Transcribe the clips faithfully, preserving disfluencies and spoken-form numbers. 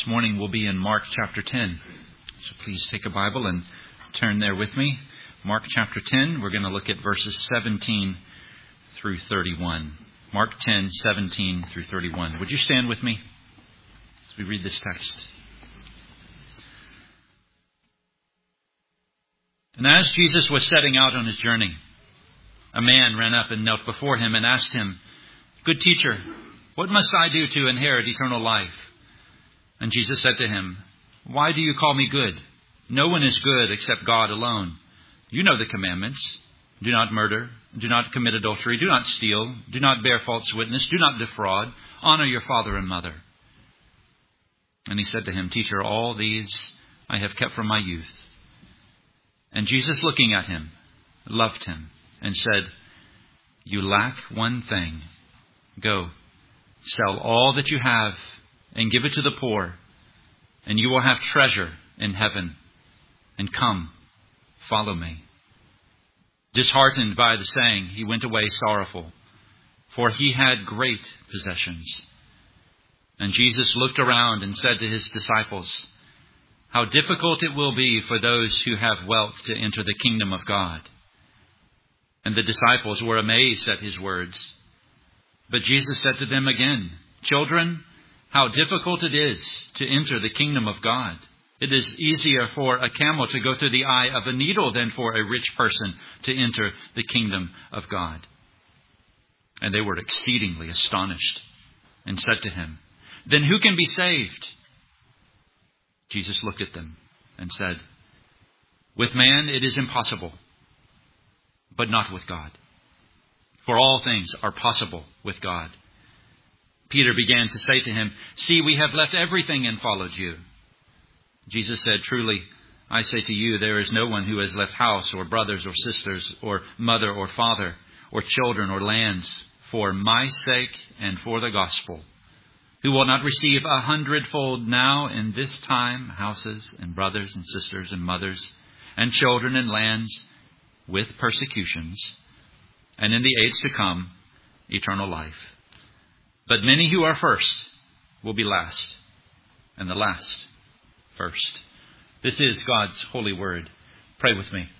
This morning we'll be in Mark chapter ten. So please take a Bible and turn there with me. Mark chapter ten, we're going to look at verses seventeen through thirty-one. Mark ten, seventeen through thirty-one. Would you stand with me as we read this text? And as Jesus was setting out on his journey, a man ran up and knelt before him and asked him, "Good teacher, what must I do to inherit eternal life?" And Jesus said to him, "Why do you call me good? No one is good except God alone. You know the commandments. Do not murder. Do not commit adultery. Do not steal. Do not bear false witness. Do not defraud. Honor your father and mother." And he said to him, "Teacher, all these I have kept from my youth." And Jesus, looking at him, loved him and said, "You lack one thing. Go, sell all that you have and give it to the poor, and you will have treasure in heaven. And come, follow me." Disheartened by the saying, he went away sorrowful, for he had great possessions. And Jesus looked around and said to his disciples, "How difficult it will be for those who have wealth to enter the kingdom of God." And the disciples were amazed at his words. But Jesus said to them again, "Children, how difficult it is to enter the kingdom of God. It is easier for a camel to go through the eye of a needle than for a rich person to enter the kingdom of God." And they were exceedingly astonished and said to him, "Then who can be saved?" Jesus looked at them and said, "With man it is impossible, but not with God. For all things are possible with God." Peter began to say to him, "See, we have left everything and followed you." Jesus said, "Truly, I say to you, there is no one who has left house or brothers or sisters or mother or father or children or lands for my sake and for the gospel, who will not receive a hundredfold now in this time houses and brothers and sisters and mothers and children and lands with persecutions, and in the age to come eternal life. But many who are first will be last, and the last first." This is God's holy word. Pray with me.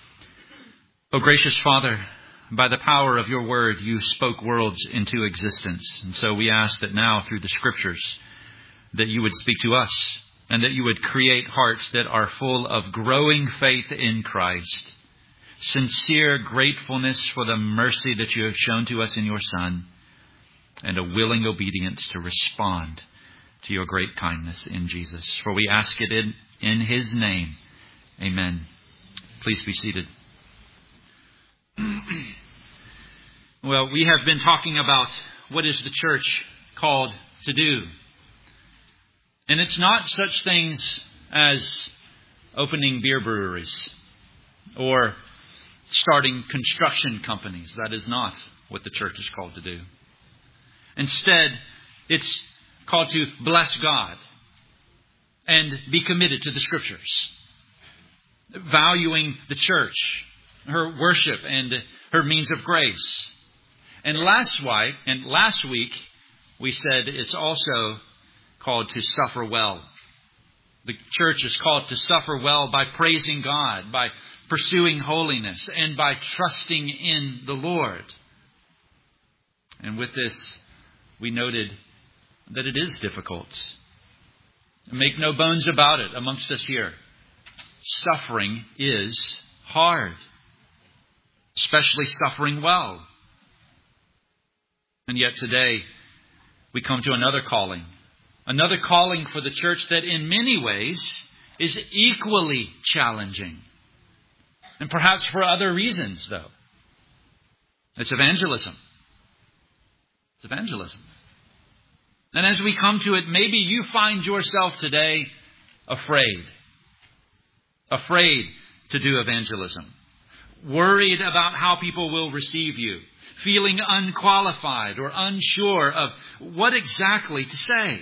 O gracious Father, by the power of your word, you spoke worlds into existence. And so we ask that now through the scriptures, that you would speak to us and that you would create hearts that are full of growing faith in Christ, sincere gratefulness for the mercy that you have shown to us in your Son, and a willing obedience to respond to your great kindness in Jesus. For we ask it in, in his name. Amen. Please be seated. Well, we have been talking about what is the church called to do. And it's not such things as opening beer breweries or starting construction companies. That is not what the church is called to do. Instead, it's called to bless God and be committed to the scriptures, valuing the church, her worship and her means of grace. And last week, and last week, we said it's also called to suffer well. The church is called to suffer well by praising God, by pursuing holiness, and by trusting in the Lord. And with this, we noted that it is difficult. Make no bones about it amongst us here. Suffering is hard, especially suffering well. And yet today, we come to another calling. Another calling for the church that in many ways is equally challenging. And perhaps for other reasons, though. It's evangelism. It's evangelism. And as we come to it, maybe you find yourself today afraid. Afraid to do evangelism. Worried about how people will receive you. Feeling unqualified or unsure of what exactly to say.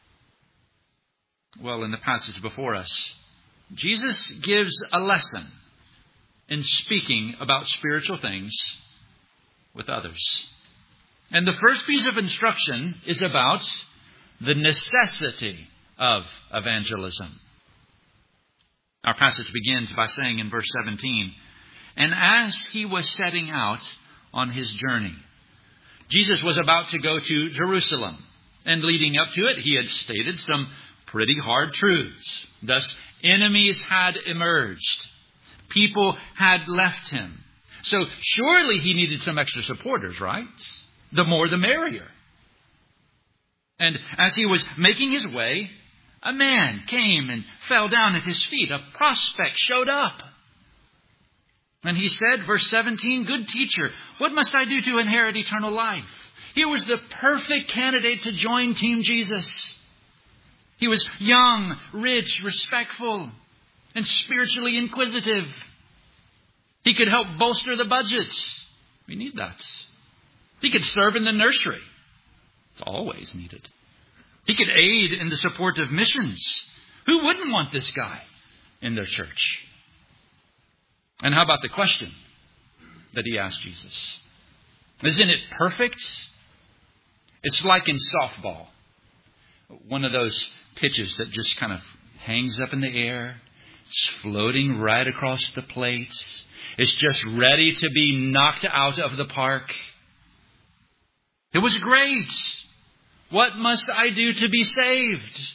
Well, in the passage before us, Jesus gives a lesson in speaking about spiritual things with others. And the first piece of instruction is about the necessity of evangelism. Our passage begins by saying in verse seventeen, "And as he was setting out on his journey," Jesus was about to go to Jerusalem. And leading up to it, he had stated some pretty hard truths. Thus, enemies had emerged. People had left him. So surely he needed some extra supporters, right? The more the merrier. And as he was making his way, a man came and fell down at his feet. A prospect showed up. And he said, verse seventeen, "Good teacher, what must I do to inherit eternal life?" Here was the perfect candidate to join Team Jesus. He was young, rich, respectful, and spiritually inquisitive. He could help bolster the budgets. We need that. He could serve in the nursery. It's always needed. He could aid in the support of missions. Who wouldn't want this guy in their church? And how about the question that he asked Jesus? Isn't it perfect? It's like in softball. One of those pitches that just kind of hangs up in the air. It's floating right across the plate. It's just ready to be knocked out of the park. It was great. What must I do to be saved?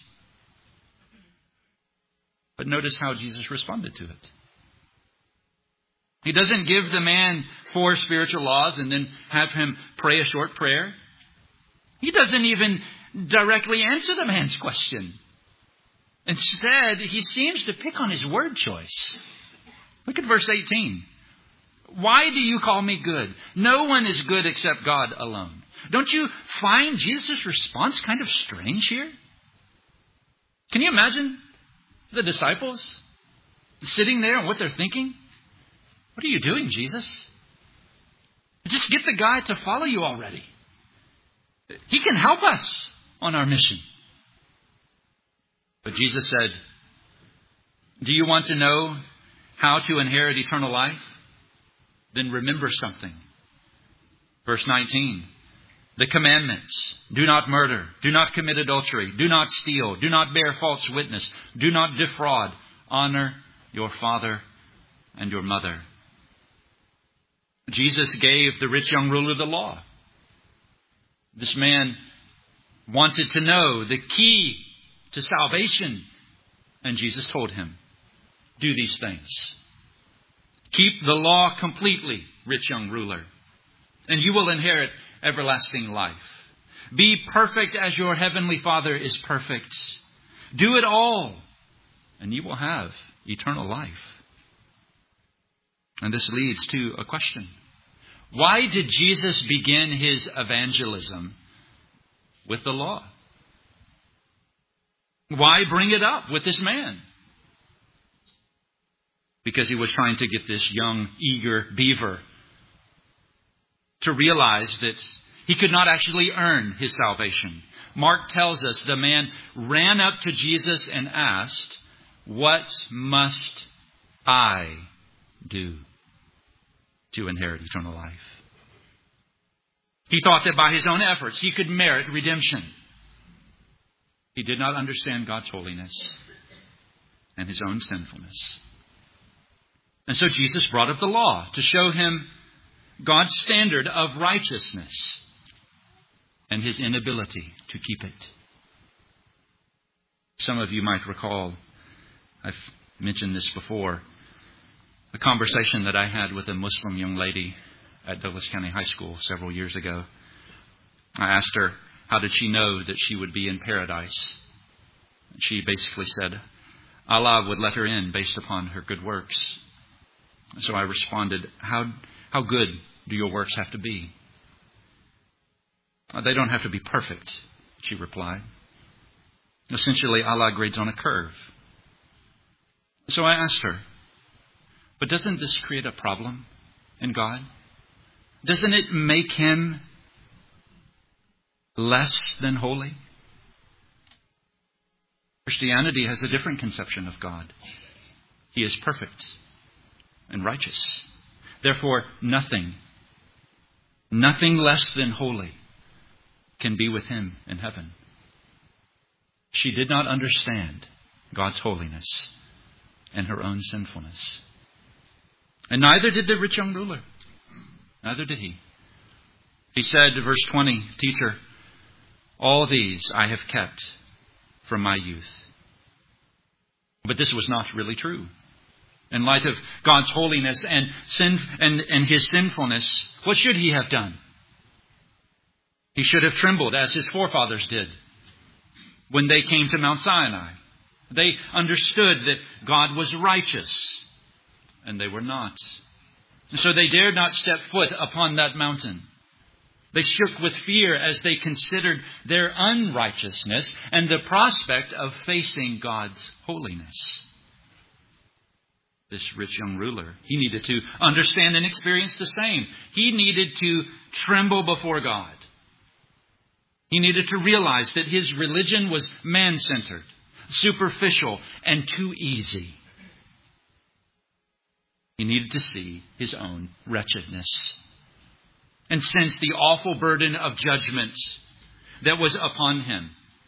But notice how Jesus responded to it. He doesn't give the man four spiritual laws and then have him pray a short prayer. He doesn't even directly answer the man's question. Instead, he seems to pick on his word choice. Look at verse eighteen. "Why do you call me good? No one is good except God alone." Don't you find Jesus' response kind of strange here? Can you imagine the disciples sitting there and what they're thinking? What are you doing, Jesus? Just get the guy to follow you already. He can help us on our mission. But Jesus said, "Do you want to know how to inherit eternal life? Then remember something." Verse nineteen, "The commandments: do not murder, do not commit adultery, do not steal, do not bear false witness, do not defraud, honor your father and your mother." Jesus gave the rich young ruler the law. This man wanted to know the key to salvation. And Jesus told him, "Do these things. Keep the law completely, rich young ruler, and you will inherit everlasting life. Be perfect as your heavenly Father is perfect. Do it all, and you will have eternal life." And this leads to a question. Why did Jesus begin his evangelism with the law? Why bring it up with this man? Because he was trying to get this young, eager beaver to realize that he could not actually earn his salvation. Mark tells us the man ran up to Jesus and asked, "What must I do to inherit eternal life?" He thought that by his own efforts he could merit redemption. He did not understand God's holiness and his own sinfulness. And so Jesus brought up the law to show him God's standard of righteousness and his inability to keep it. Some of you might recall, I've mentioned this before, a conversation that I had with a Muslim young lady at Douglas County High School several years ago. I asked her, how did she know that she would be in paradise? She basically said, Allah would let her in based upon her good works. So I responded, how, how good do your works have to be? They don't have to be perfect, she replied. Essentially, Allah grades on a curve. So I asked her, but doesn't this create a problem in God? Doesn't it make him less than holy? Christianity has a different conception of God. He is perfect and righteous. Therefore, nothing, nothing less than holy can be with him in heaven. She did not understand God's holiness and her own sinfulness. And neither did the rich young ruler. Neither did he. He said, verse twenty, Teacher, all these I have kept from my youth. But this was not really true. In light of God's holiness and sin and, and his sinfulness, what should he have done? He should have trembled as his forefathers did when they came to Mount Sinai. They understood that God was righteous, and they were not. And so they dared not step foot upon that mountain. They shook with fear as they considered their unrighteousness and the prospect of facing God's holiness. This rich young ruler, he needed to understand and experience the same. He needed to tremble before God. He needed to realize that his religion was man-centered, superficial, and too easy. He needed to see his own wretchedness and sense the awful burden of judgment that was upon him.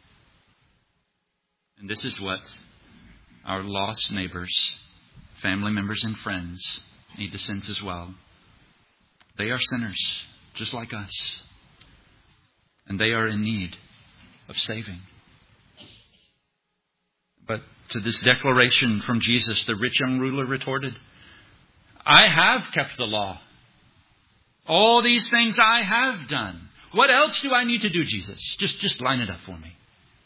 And this is what our lost neighbors, family members, and friends need to sense as well. They are sinners, just like us. And they are in need of saving. But to this declaration from Jesus, the rich young ruler retorted, I have kept the law. All these things I have done. What else do I need to do, Jesus? Just, just line it up for me.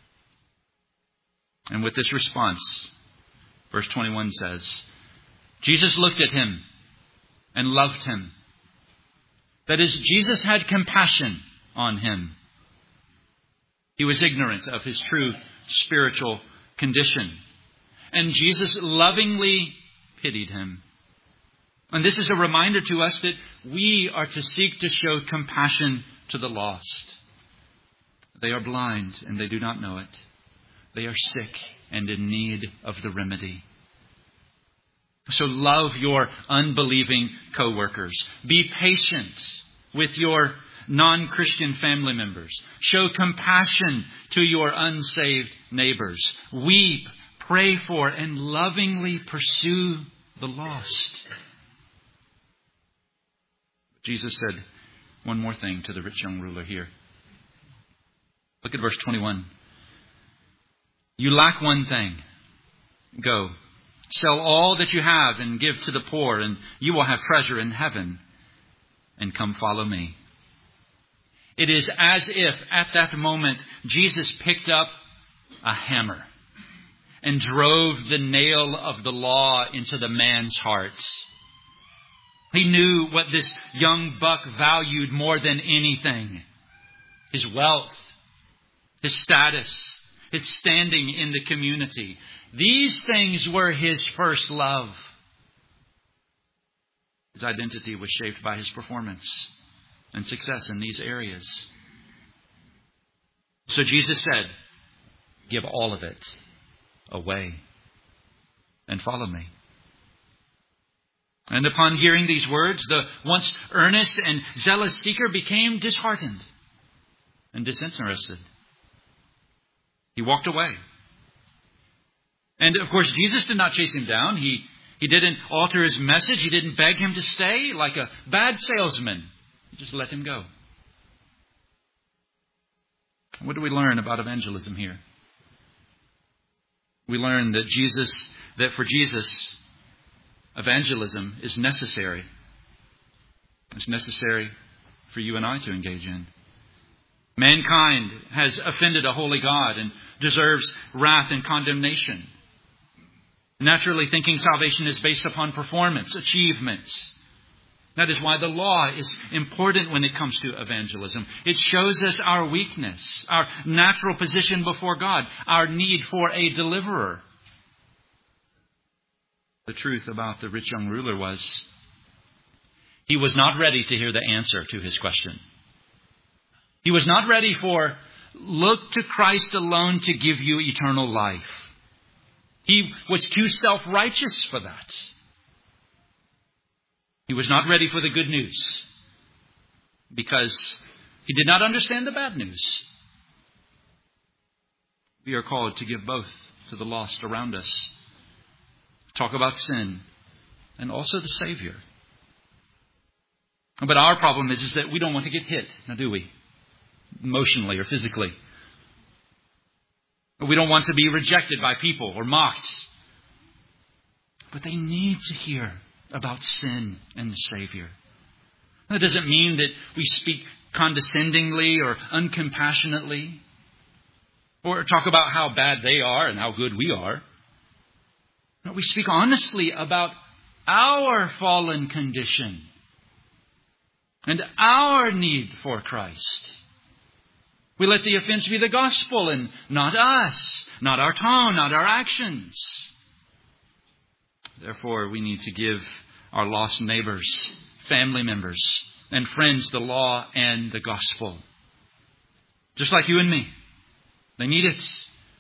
And with this response, verse twenty-one says, Jesus looked at him and loved him. That is, Jesus had compassion on him. He was ignorant of his true spiritual condition. And Jesus lovingly pitied him. And this is a reminder to us that we are to seek to show compassion to the lost. They are blind and they do not know it. They are sick and in need of the remedy. So love your unbelieving co-workers. Be patient with your non-Christian family members. Show compassion to your unsaved neighbors. Weep, pray for, and lovingly pursue the lost. Jesus said one more thing to the rich young ruler here. Look at verse twenty-one. You lack one thing. Go, sell all that you have and give to the poor, and you will have treasure in heaven. And come follow me. It is as if at that moment Jesus picked up a hammer and drove the nail of the law into the man's heart. He knew what this young buck valued more than anything. His wealth, his status, his standing in the community. These things were his first love. His identity was shaped by his performance and success in these areas. So Jesus said, give all of it away and follow me. And upon hearing these words, the once earnest and zealous seeker became disheartened and disinterested. He walked away. And of course, Jesus did not chase him down. He, he didn't alter his message. He didn't beg him to stay like a bad salesman. He just let him go. What do we learn about evangelism here? We learn that Jesus, that for Jesus, evangelism is necessary. It's necessary for you and I to engage in. Mankind has offended a holy God and deserves wrath and condemnation. Naturally, thinking salvation is based upon performance, achievements. That is why the law is important when it comes to evangelism. It shows us our weakness, our natural position before God, our need for a deliverer. The truth about the rich young ruler was he was not ready to hear the answer to his question. He was not ready for, look to Christ alone to give you eternal life. He was too self-righteous for that. He was not ready for the good news because he did not understand the bad news. we are called to give both to the lost around us. Talk about sin and also the Savior. But our problem is, is that we don't want to get hit, now do we? Emotionally or physically. We don't want to be rejected by people or mocked. But they need to hear about sin and the Savior. That doesn't mean that we speak condescendingly or uncompassionately, or talk about how bad they are and how good we are. No, we speak honestly about our fallen condition and our need for Christ. We let the offense be the gospel and not us, not our tone, not our actions. Therefore, we need to give our lost neighbors, family members, and friends the law and the gospel. Just like you and me. They need it.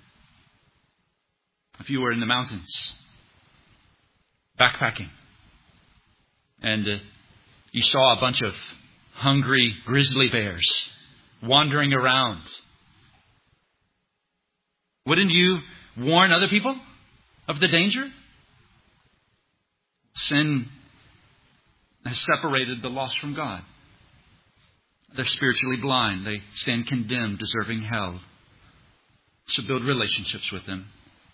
If you were in the mountains, backpacking, and uh, you saw a bunch of hungry grizzly bears wandering around, wouldn't you warn other people of the danger? Sin has separated the lost from God. They're spiritually blind. They stand condemned, deserving hell. So build relationships with them.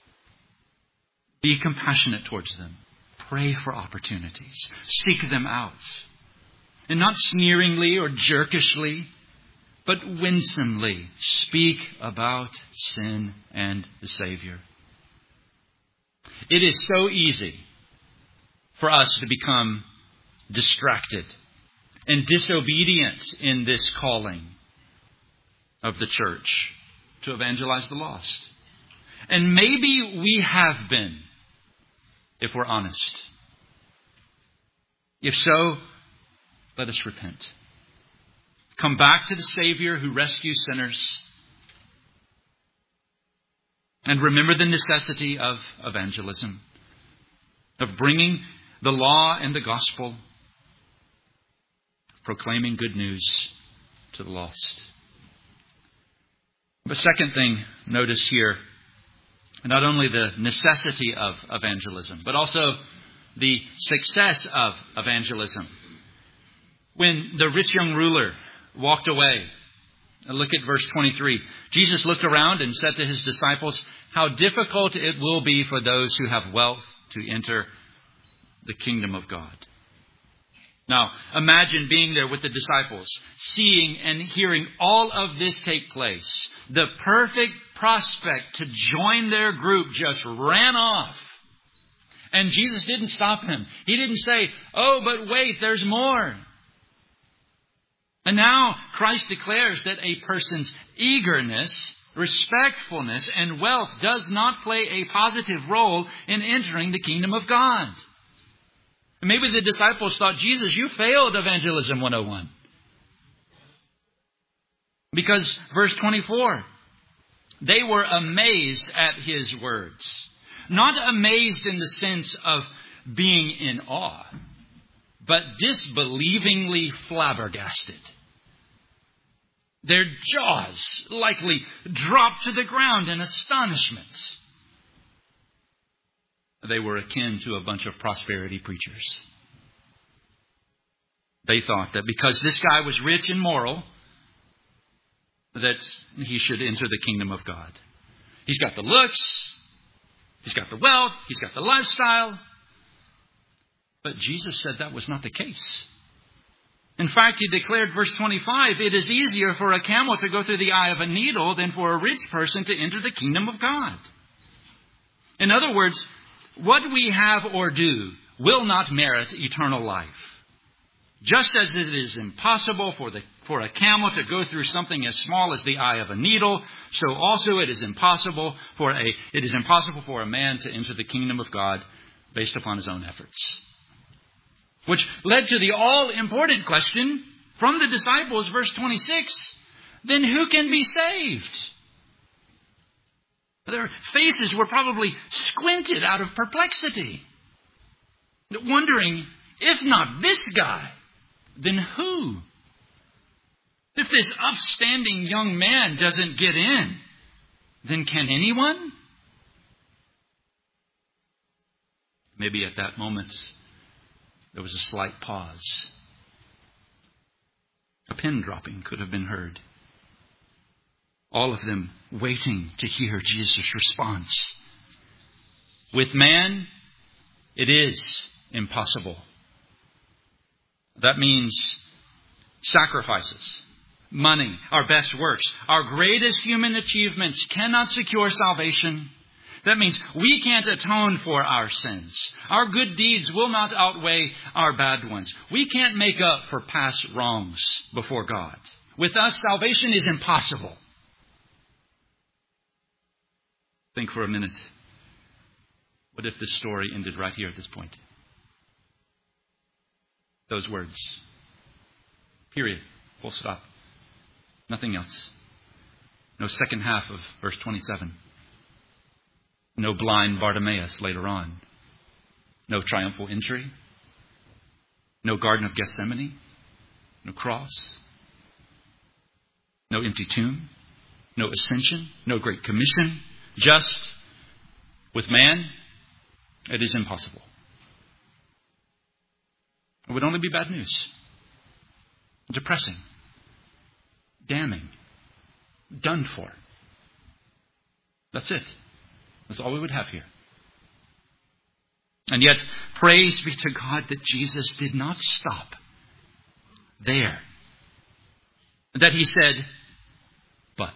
Be compassionate towards them. Pray for opportunities. Seek them out. And not sneeringly or jerkishly, but winsomely speak about sin and the Savior. It is so easy for us to become distracted and disobedient in this calling of the church to evangelize the lost. And maybe we have been, if we're honest. If so, let us repent. Come back to the Savior who rescues sinners. And remember the necessity of evangelism, of bringing the law and the gospel, proclaiming good news to the lost. The second thing, notice here, not only the necessity of evangelism, but also the success of evangelism. When the rich young ruler walked away, look at verse twenty-three. Jesus looked around and said to his disciples, "How difficult it will be for those who have wealth to enter the kingdom of God." Now, imagine being there with the disciples, seeing and hearing all of this take place. The perfect prospect to join their group just ran off. And Jesus didn't stop him. He didn't say, "Oh, but wait, there's more." And now Christ declares that a person's eagerness, respectfulness, and wealth does not play a positive role in entering the kingdom of God. Maybe the disciples thought, "Jesus, you failed Evangelism one oh one. Because verse twenty-four, they were amazed at his words. Not amazed in the sense of being in awe, but disbelievingly flabbergasted. Their jaws likely dropped to the ground in astonishment. They were akin to a bunch of prosperity preachers. They thought that because this guy was rich and moral, that he should enter the kingdom of God. He's got the looks, he's got the wealth, he's got the lifestyle. But Jesus said that was not the case. In fact, he declared, verse twenty-five, "It is easier for a camel to go through the eye of a needle than for a rich person to enter the kingdom of God." In other words, what we have or do will not merit eternal life. Just as it is impossible for the for a camel to go through something as small as the eye of a needle, so also it is impossible for a it is impossible for a man to enter the kingdom of God based upon his own efforts. Which led to the all-important question from the disciples, verse twenty-six, then who can be saved? Their faces were probably squinted out of perplexity, wondering, if not this guy, then who? If this upstanding young man doesn't get in, then can anyone? Maybe at that moment there was a slight pause. A pin dropping could have been heard. All of them waiting to hear Jesus' response. With man, it is impossible. That means sacrifices, money, our best works, our greatest human achievements cannot secure salvation. That means we can't atone for our sins. Our good deeds will not outweigh our bad ones. We can't make up for past wrongs before God. With us, salvation is impossible. Think for a minute. What if this story ended right here at this point? Those words. Period. Full stop. Nothing else. No second half of verse twenty-seven. No blind Bartimaeus later on. No triumphal entry. No Garden of Gethsemane. No cross. No empty tomb. No ascension. No Great Commission. Just with man, it is impossible. It would only be bad news. Depressing. Damning. Done for. That's it. That's all we would have here. And yet, praise be to God that Jesus did not stop there. That he said, but.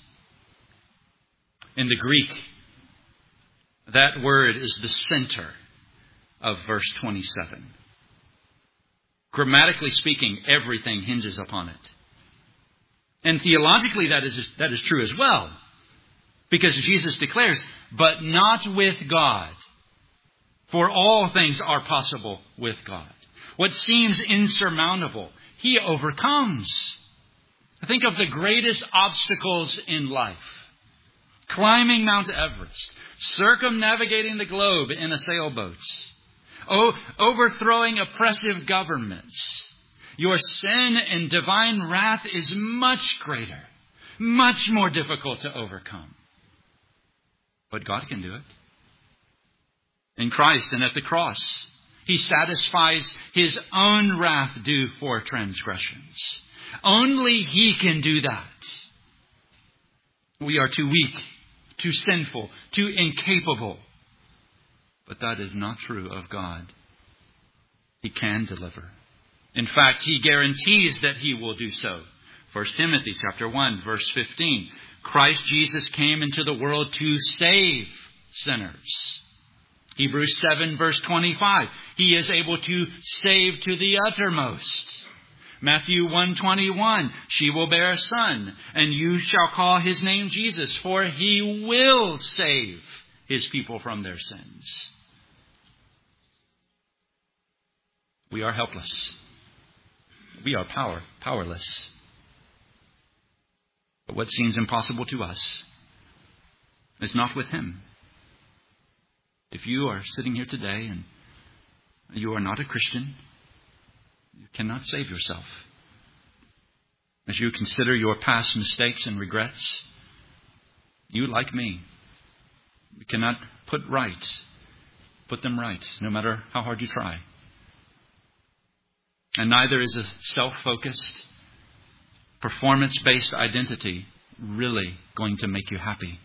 In the Greek, that word is the center of verse twenty-seven. Grammatically speaking, everything hinges upon it. And theologically, that is, that is true as well. Because Jesus declares, but not with God. For all things are possible with God. What seems insurmountable, he overcomes. Think of the greatest obstacles in life. Climbing Mount Everest. Circumnavigating the globe in a sailboat. Oh, overthrowing oppressive governments. Your sin and divine wrath is much greater. Much more difficult to overcome. But God can do it. In Christ and at the cross, he satisfies his own wrath due for transgressions. Only he can do that. We are too weak, too sinful, too incapable. But that is not true of God. He can deliver. In fact, he guarantees that he will do so. First Timothy chapter one, verse fifteen. Christ Jesus came into the world to save sinners. Hebrews seven, verse twenty-five. He is able to save to the uttermost. Matthew one twenty-one. She will bear a son, and you shall call his name Jesus, for he will save his people from their sins. We are helpless. We are power, powerless. But what seems impossible to us is not with him. If you are sitting here today and you are not a Christian, you cannot save yourself. As you consider your past mistakes and regrets, you, like me, you cannot put right, put them right, no matter how hard you try. And neither is a self-focused, performance-based identity really going to make you happy.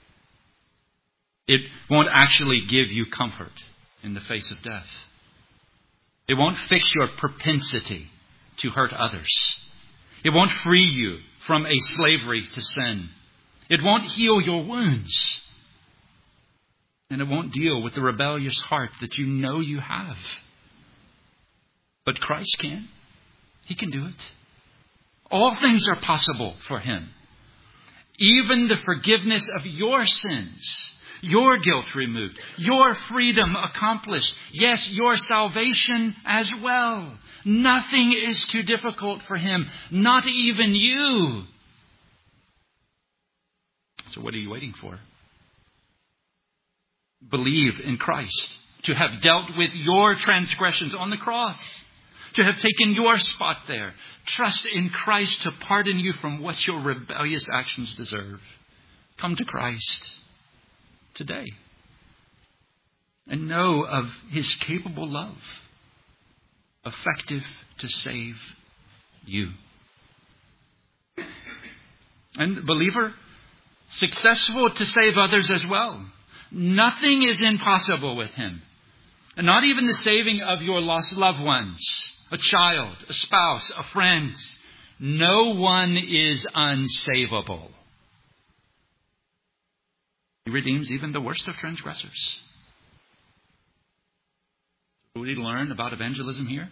It won't actually give you comfort in the face of death. It won't fix your propensity to hurt others. It won't free you from a slavery to sin. It won't heal your wounds. And it won't deal with the rebellious heart that you know you have. But Christ can. He can do it. All things are possible for him. Even the forgiveness of your sins, your guilt removed, your freedom accomplished. Yes, your salvation as well. Nothing is too difficult for him. Not even you. So what are you waiting for? Believe in Christ. To have dealt with your transgressions on the cross. To have taken your spot there. Trust in Christ to pardon you from what your rebellious actions deserve. Come to Christ today and know of His capable love, effective to save you. And believer, successful to save others as well. Nothing is impossible with Him. And not even the saving of your lost loved ones, a child, a spouse, a friend. No one is unsavable. He redeems even the worst of transgressors. What do we learn about evangelism here?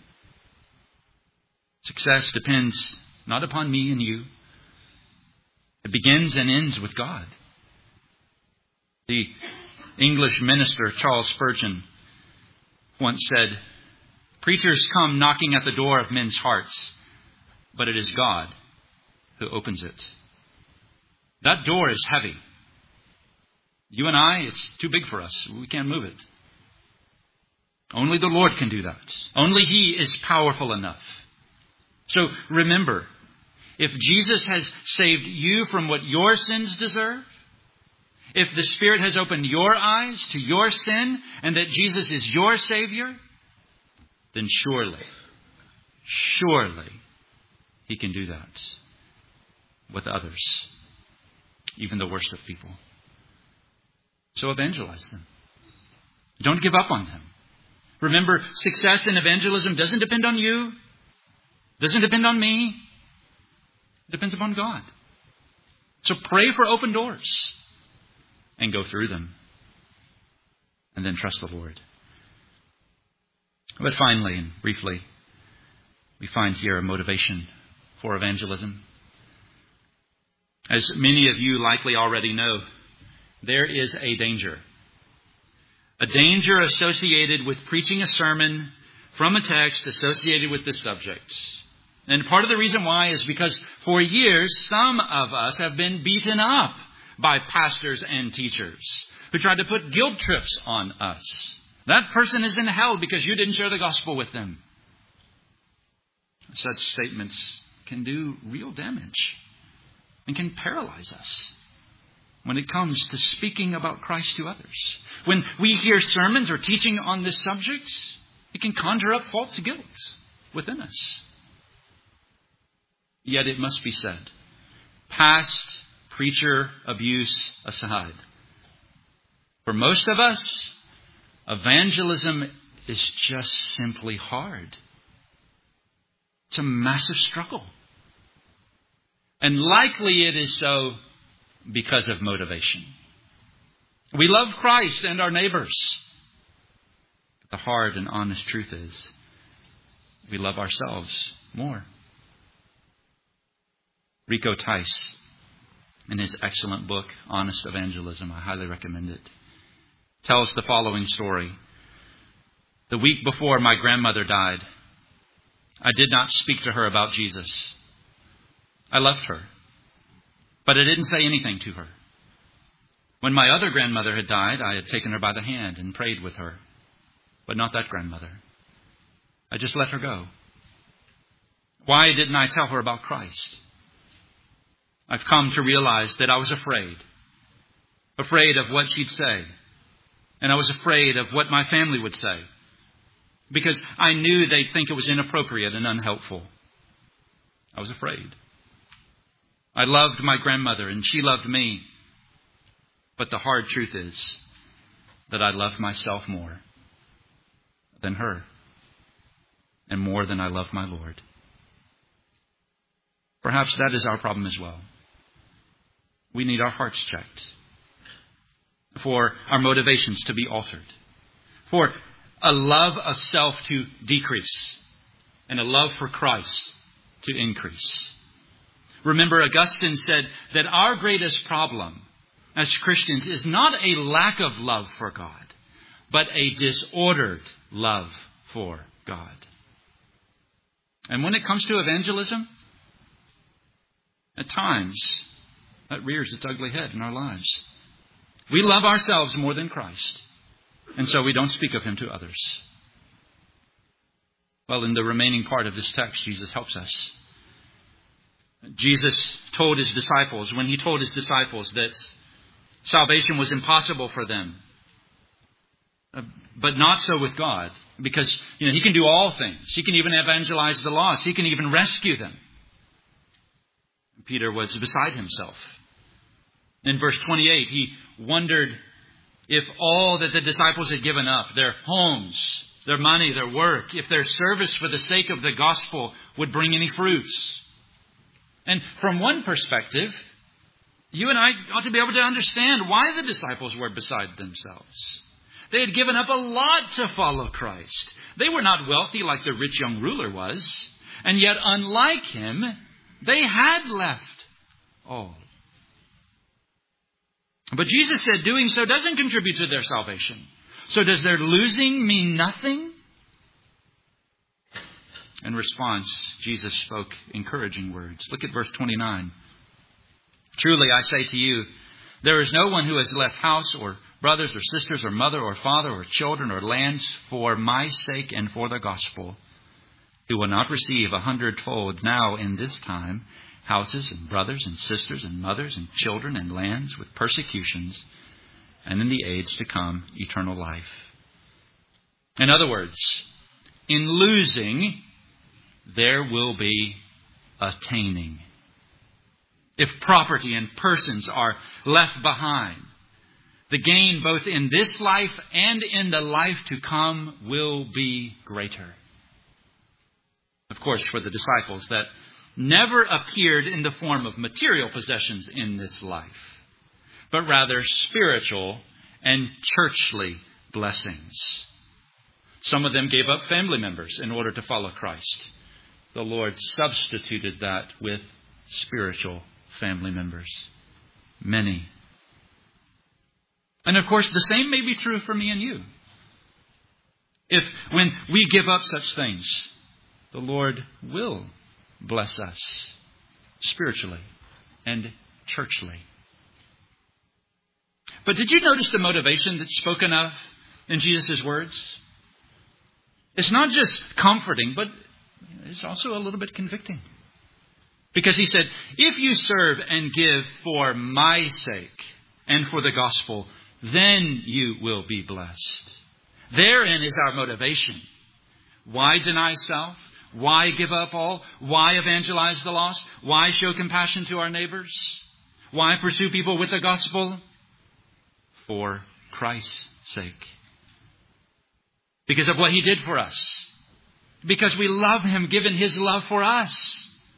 Success depends not upon me and you. It begins and ends with God. The English minister Charles Spurgeon once said, "Preachers come knocking at the door of men's hearts, but it is God who opens it." That door is heavy. You and I, it's too big for us. We can't move it. Only the Lord can do that. Only He is powerful enough. So remember, if Jesus has saved you from what your sins deserve, if the Spirit has opened your eyes to your sin and that Jesus is your Savior, then surely, surely He can do that with others, even the worst of people. So evangelize them. Don't give up on them. Remember, success in evangelism doesn't depend on you, doesn't depend on me. It depends upon God. So pray for open doors and go through them. And then trust the Lord. But finally and briefly, we find here a motivation for evangelism. As many of you likely already know, there is a danger. A danger associated with preaching a sermon from a text associated with this subject. And part of the reason why is because for years, some of us have been beaten up by pastors and teachers who tried to put guilt trips on us. That person is in hell because you didn't share the gospel with them. Such statements can do real damage and can paralyze us when it comes to speaking about Christ to others. When we hear sermons or teaching on this subject, it can conjure up false guilt within us. Yet it must be said, past preacher abuse aside, for most of us, evangelism is just simply hard. It's a massive struggle. And likely it is so because of motivation. We love Christ and our neighbors. But the hard and honest truth is, we love ourselves more. Rico Tice, in his excellent book, Honest Evangelism, I highly recommend it, tells the following story. The week before my grandmother died, I did not speak to her about Jesus. I loved her, but I didn't say anything to her. When my other grandmother had died, I had taken her by the hand and prayed with her, but not that grandmother. I just let her go. Why didn't I tell her about Christ? I've come to realize that I was afraid. Afraid of what she'd say. And I was afraid of what my family would say. Because I knew they'd think it was inappropriate and unhelpful. I was afraid. I loved my grandmother and she loved me. But the hard truth is that I loved myself more than her. And more than I love my Lord. Perhaps that is our problem as well. We need our hearts checked. For our motivations to be altered. For a love of self to decrease. And a love for Christ to increase. Remember, Augustine said that our greatest problem as Christians is not a lack of love for God, but a disordered love for God. And when it comes to evangelism, at times, that rears its ugly head in our lives. We love ourselves more than Christ, and so we don't speak of Him to others. Well, in the remaining part of this text, Jesus helps us. Jesus told His disciples, when He told His disciples that Salvation was impossible for them. Uh, but not so with God. Because, you know, He can do all things. He can even evangelize the lost. He can even rescue them. Peter was beside himself. In verse twenty-eight, he wondered if all that the disciples had given up, their homes, their money, their work, if their service for the sake of the gospel would bring any fruits. And from one perspective, you and I ought to be able to understand why the disciples were beside themselves. They had given up a lot to follow Christ. They were not wealthy like the rich young ruler was. And yet, unlike him, they had left all. But Jesus said doing so doesn't contribute to their salvation. So does their losing mean nothing? In response, Jesus spoke encouraging words. Look at verse twenty-nine. Truly I say to you, there is no one who has left house or brothers or sisters or mother or father or children or lands for my sake and for the gospel, who will not receive a hundredfold now in this time, houses and brothers and sisters and mothers and children and lands with persecutions, and in the age to come, eternal life. In other words, in losing, there will be attaining. If property and persons are left behind, the gain both in this life and in the life to come will be greater. Of course, for the disciples, that never appeared in the form of material possessions in this life, but rather spiritual and churchly blessings. Some of them gave up family members in order to follow Christ. The Lord substituted that with spiritual family members. Many. And of course, the same may be true for me and you. If when we give up such things, the Lord will bless us spiritually and churchly. But did you notice the motivation that's spoken of in Jesus' words? It's not just comforting, but it's also a little bit convicting. Because he said, if you serve and give for my sake and for the gospel, then you will be blessed. Therein is our motivation. Why deny self? Why give up all? Why evangelize the lost? Why show compassion to our neighbors? Why pursue people with the gospel? For Christ's sake. Because of what He did for us. Because we love Him, given His love for us.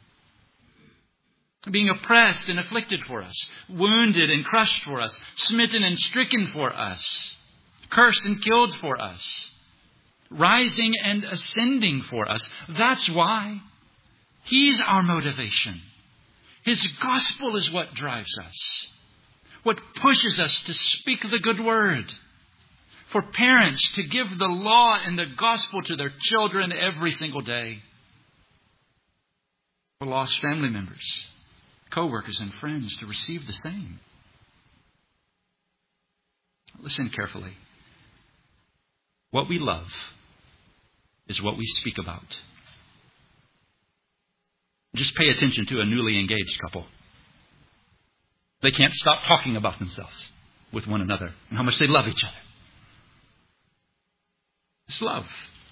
Being oppressed and afflicted for us. Wounded and crushed for us. Smitten and stricken for us. Cursed and killed for us. Rising and ascending for us. That's why. He's our motivation. His gospel is what drives us. What pushes us to speak the good word. For parents to give the law and the gospel to their children every single day. For lost family members, co-workers and friends to receive the same. Listen carefully. What we love is what we speak about. Just pay attention to a newly engaged couple. They can't stop talking about themselves with one another and how much they love each other. It's love.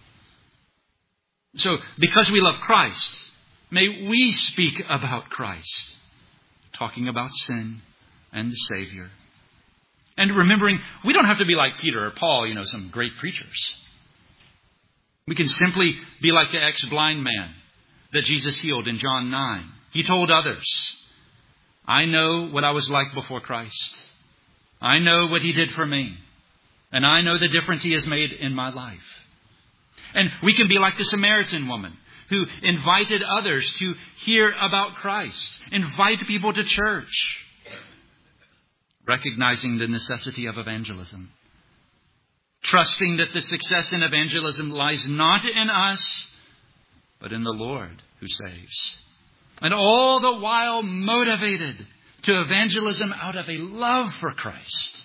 So, because we love Christ, may we speak about Christ, talking about sin and the Savior. And remembering, we don't have to be like Peter or Paul, you know, some great preachers. We can simply be like the ex-blind man that Jesus healed in John nine. He told others, I know what I was like before Christ. I know what He did for me. And I know the difference He has made in my life. And we can be like the Samaritan woman who invited others to hear about Christ. Invite people to church. Recognizing the necessity of evangelism. Trusting that the success in evangelism lies not in us, but in the Lord who saves. And all the while motivated to evangelism out of a love for Christ.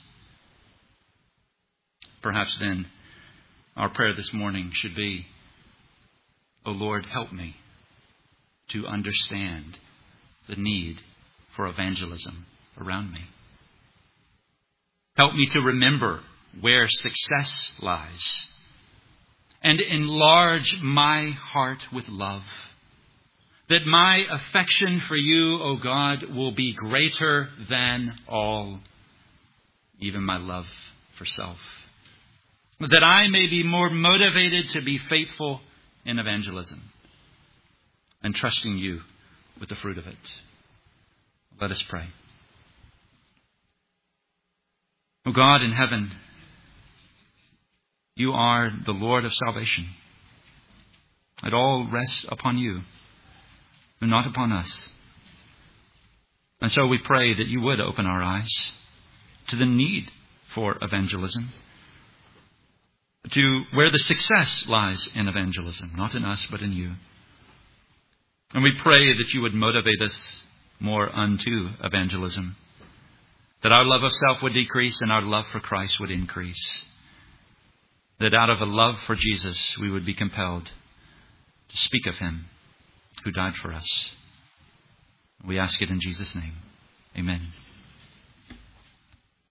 Perhaps then our prayer this morning should be, O Lord, help me to understand the need for evangelism around me. Help me to remember where success lies, and enlarge my heart with love, that my affection for you, O God, will be greater than all, even my love for self, that I may be more motivated to be faithful in evangelism and trusting you with the fruit of it. Let us pray. O God in heaven, you are the Lord of salvation. It all rests upon you and not upon us. And so we pray that you would open our eyes to the need for evangelism, to where the success lies in evangelism, not in us, but in you. And we pray that you would motivate us more unto evangelism, that our love of self would decrease and our love for Christ would increase, that out of a love for Jesus we would be compelled to speak of him who died for us. We ask it in Jesus' name. Amen.